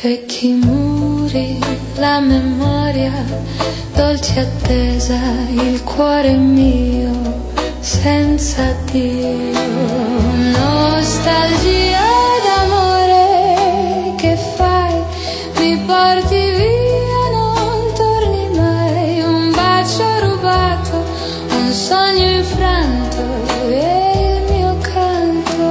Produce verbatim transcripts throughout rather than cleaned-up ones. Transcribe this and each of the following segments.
vecchi muri, la memoria, dolce attesa, il cuore mio senza Dio. Nostalgia d'amore, che fai? Mi porti via, non torni mai. Un bacio rubato, un sogno infranto e il mio canto.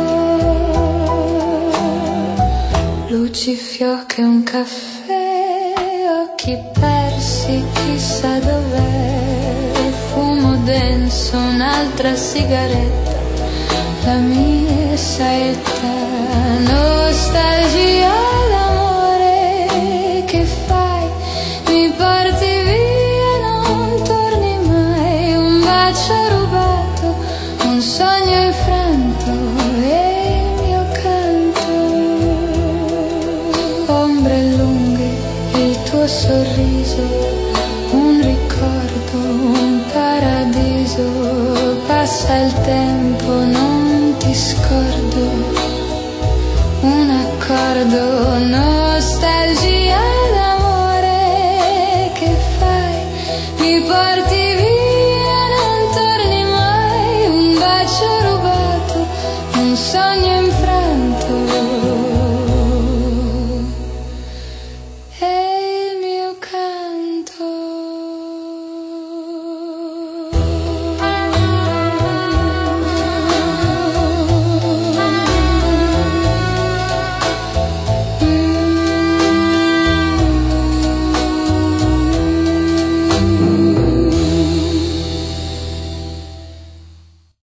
Luci, fiocche, un caffè, occhi persi, chissà dov'è. Fumo denso, un'altra sigaretta, la mia saetta. Nostalgia d'amore, che fai? Mi porti via, non torni mai. Un bacio rubato, un sogno infranto e il mio canto. Ombre lunghe, il tuo sorriso, un ricordo, un paradiso. Passa il tempo, non ti scordo. Un accordo, nostalgia d'amore, che fai? Mi porti via, non torni mai. Un bacio rubato, un sogno